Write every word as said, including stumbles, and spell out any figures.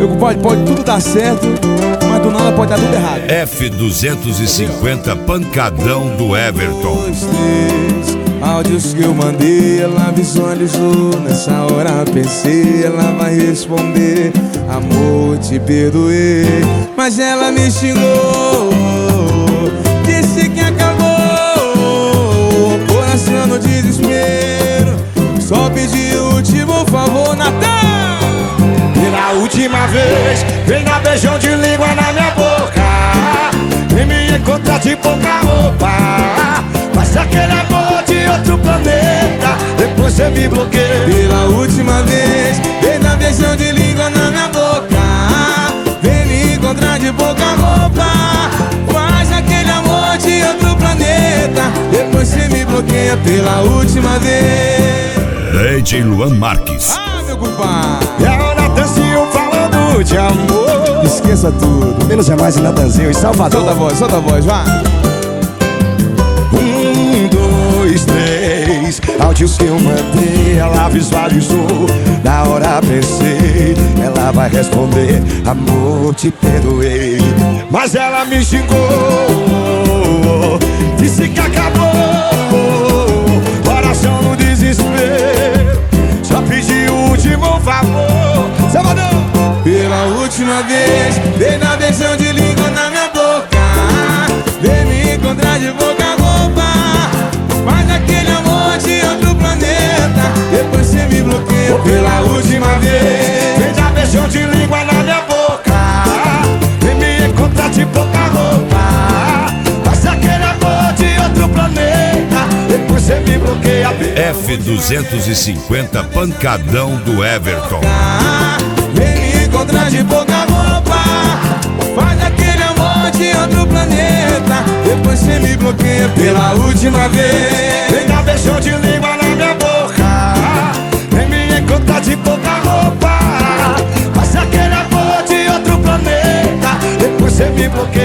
Meu compadre, pode tudo dar certo, mas do nada pode dar tudo errado. F duzentos e cinquenta Pancadão do Everton. Dois, três, áudios que eu mandei, ela visualizou. Nessa hora pensei, ela vai responder: amor, te perdoei. Mas ela me xingou, disse que acabou. Coração no desespero, só pedi o último favor, Natan. Pela última vez, vem dar beijão de língua na minha boca. Vem me encontrar de pouca roupa. Mas aquele amor de outro planeta, depois você me bloqueia. Pela última vez, vem dar beijão de língua na minha boca. Vem me encontrar de pouca roupa. Faz aquele amor de outro planeta, depois você me bloqueia. Pela última vez. D J Luan Marques. Ah, meu compadre. É o Natanzinho falando de amor. Esqueça tudo. Menos é mais em Natanzinho, em Salvador. Solta a voz, solta a voz, vá. Um, dois, três, áudios que eu mandei, ela visualizou. Na hora pensei, ela vai responder: amor, te perdoei. Mas ela me xingou, disse que acabou. Coração no desespero, só pedi o último favor. Salvador! Pela última vez, vem dar beijão de língua na minha boca. Vem me encontrar de boca roupa. Faz aquele amor de outro planeta, depois você me bloqueia. Pela última vez, vem dar beijão de língua na minha boca. Vem me encontrar de pouca roupa. Faz aquele amor de outro planeta, depois você me bloqueia. F duzentos e cinquenta Pancadão do Everton. vem me encontrar de pouca roupa. Faz aquele amor de outro planeta, depois você me bloqueia. Pela última vez, vem dar beijão de língua na minha boca. Vem me encontrar de pouca roupa. Faz aquele amor de outro planeta, depois você me bloqueia.